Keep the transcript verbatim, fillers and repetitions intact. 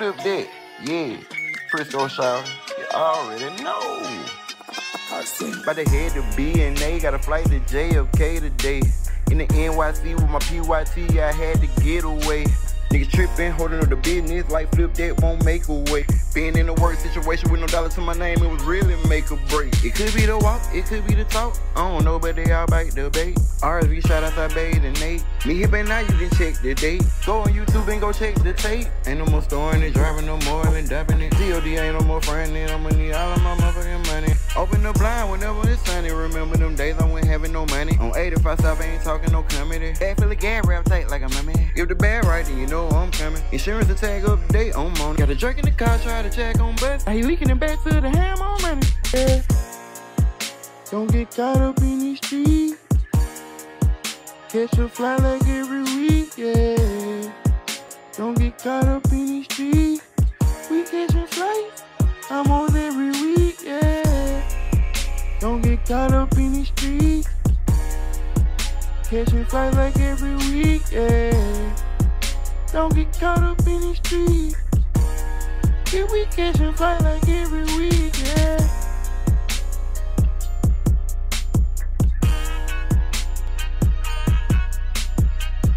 flip that. Yeah. Frisco shout. You already know. About to head to B N A, got a flight to J F K today. In the N Y C with my P Y T, I had to get away. Niggas trippin', holding up the business like flip that won't make a way. Being in a work situation with no dollar to my name, it was really make or break. It could be the walk, it could be the talk. I don't know, but they all bite the bait. R S V shout outside Babe and Nate. Me hit back now, you can check the date. Go on YouTube and go check the tape. Ain't no more storing it, driving no more than dumping it. G O D ain't no more frontin', I'ma need all of my motherfucking money. Open the blind whenever it's sunny. Remember them days I wasn't having no money. On eighty-five South, I ain't talking no comedy. Bag full of gas, rap tight like a mummy. If the bag right, then you know I'm coming. Insurance to tag up to date, I'm on it. Got a jerk in the car, try to check on bus. I leaking it back to the ham on money. Yeah. Don't get caught up in these streets. Catch a fly like every week, yeah. Don't get caught up in these streets. We catching flights, I'm on every week, yeah. Don't get caught up in these streets. Catching flights like every week, yeah. Don't get caught up in these streets. Yeah, we catching flights like every week, yeah.